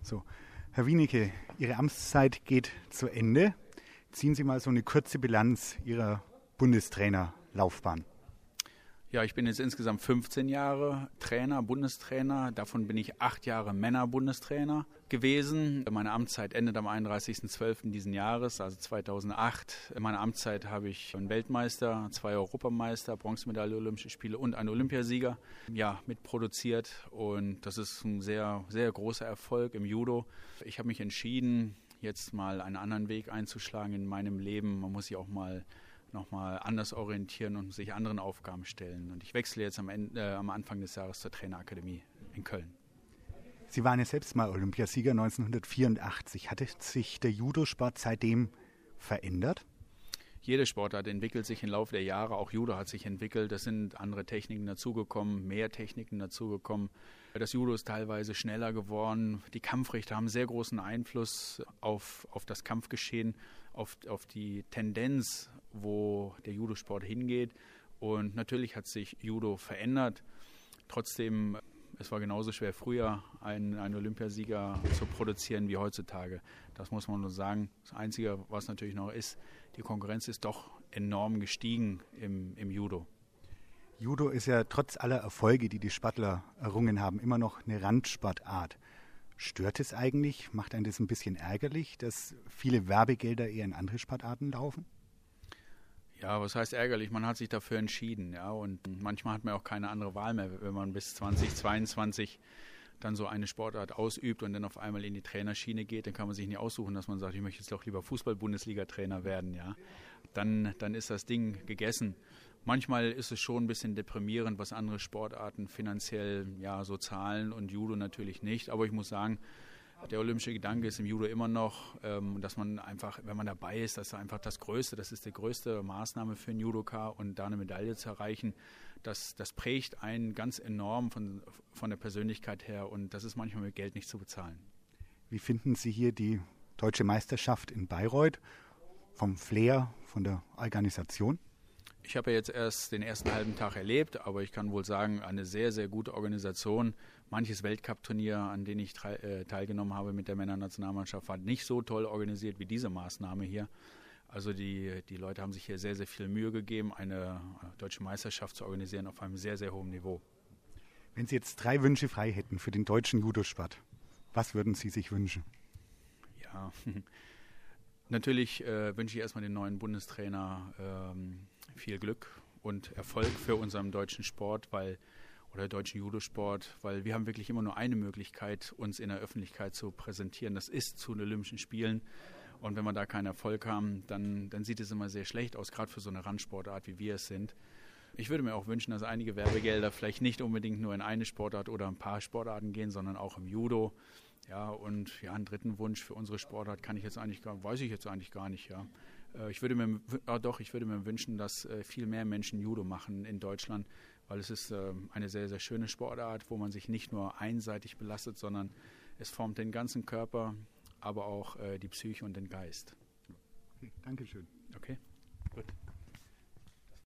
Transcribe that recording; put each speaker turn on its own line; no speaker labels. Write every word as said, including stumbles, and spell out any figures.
So, Herr Wienicke, Ihre Amtszeit geht zu Ende. Ziehen Sie mal so eine kurze Bilanz Ihrer Bundestrainerlaufbahn.
Ja, ich bin jetzt insgesamt fünfzehn Jahre Trainer, Bundestrainer. Davon bin ich acht Jahre Männer-Bundestrainer gewesen. Meine Amtszeit endet am einunddreißigsten zwölften diesen Jahres, also zweitausendacht. In meiner Amtszeit habe ich einen Weltmeister, zwei Europameister, Bronzemedaille, Olympische Spiele und einen Olympiasieger ja, mitproduziert. Und das ist ein sehr, sehr großer Erfolg im Judo. Ich habe mich entschieden, jetzt mal einen anderen Weg einzuschlagen in meinem Leben. Man muss sich auch mal nochmal anders orientieren und sich anderen Aufgaben stellen. Und ich wechsle jetzt am, Ende, äh, am Anfang des Jahres zur Trainerakademie in Köln.
Sie waren ja selbst mal Olympiasieger neunzehnhundertvierundachtzig. Hat sich der Judosport seitdem verändert?
Jede Sportart entwickelt sich im Laufe der Jahre. Auch Judo hat sich entwickelt. Es sind andere Techniken dazugekommen, mehr Techniken dazugekommen. Das Judo ist teilweise schneller geworden. Die Kampfrichter haben sehr großen Einfluss auf, auf das Kampfgeschehen, auf, auf die Tendenz, wo der Judosport hingeht. Und natürlich hat sich Judo verändert. Trotzdem, es war genauso schwer früher, einen, einen Olympiasieger zu produzieren wie heutzutage. Das muss man nur sagen. Das Einzige, was natürlich noch ist, die Konkurrenz ist doch enorm gestiegen im, im Judo.
Judo ist ja trotz aller Erfolge, die die Sportler errungen haben, immer noch eine Randsportart. Stört es eigentlich? Macht einen das ein bisschen ärgerlich, dass viele Werbegelder eher in andere Sportarten laufen?
Ja, was heißt ärgerlich? Man hat sich dafür entschieden, ja, und manchmal hat man auch keine andere Wahl mehr, wenn man bis zweitausendzweiundzwanzig dann so eine Sportart ausübt und dann auf einmal in die Trainerschiene geht, dann kann man sich nicht aussuchen, dass man sagt, ich möchte jetzt doch lieber Fußball-Bundesliga-Trainer werden, ja. Dann, dann ist das Ding gegessen. Manchmal ist es schon ein bisschen deprimierend, was andere Sportarten finanziell ja so zahlen und Judo natürlich nicht, aber ich muss sagen, der olympische Gedanke ist im Judo immer noch, ähm, dass man einfach, wenn man dabei ist, das ist einfach das Größte, das ist die größte Maßnahme für einen Judoka und da eine Medaille zu erreichen, das, das prägt einen ganz enorm von, von der Persönlichkeit her und das ist manchmal mit Geld nicht zu bezahlen.
Wie finden Sie hier die Deutsche Meisterschaft in Bayreuth vom Flair, von der Organisation?
Ich habe ja jetzt erst den ersten halben Tag erlebt, aber ich kann wohl sagen, eine sehr, sehr gute Organisation. Manches Weltcup-Turnier, an dem ich teilgenommen habe mit der Männernationalmannschaft, war nicht so toll organisiert wie diese Maßnahme hier. Also die, die Leute haben sich hier sehr, sehr viel Mühe gegeben, eine deutsche Meisterschaft zu organisieren auf einem sehr, sehr hohen Niveau.
Wenn Sie jetzt drei Wünsche frei hätten für den deutschen Judosport, was würden Sie sich wünschen?
Ja, natürlich äh, wünsche ich erstmal den neuen Bundestrainer ähm, viel Glück und Erfolg für unseren deutschen Sport, weil oder deutschen Judosport, weil wir haben wirklich immer nur eine Möglichkeit, uns in der Öffentlichkeit zu präsentieren. Das ist zu den Olympischen Spielen. Und wenn wir da keinen Erfolg haben, dann, dann sieht es immer sehr schlecht aus, gerade für so eine Randsportart, wie wir es sind. Ich würde mir auch wünschen, dass einige Werbegelder vielleicht nicht unbedingt nur in eine Sportart oder ein paar Sportarten gehen, sondern auch im Judo. Ja, und ja, einen dritten Wunsch für unsere Sportart kann ich jetzt eigentlich gar, weiß ich jetzt eigentlich gar nicht, ja. Ich würde mir, ah doch, ich würde mir wünschen, dass viel mehr Menschen Judo machen in Deutschland, weil es ist eine sehr, sehr schöne Sportart, wo man sich nicht nur einseitig belastet, sondern es formt den ganzen Körper, aber auch die Psyche und den Geist.
Okay, Dankeschön.
Okay, gut.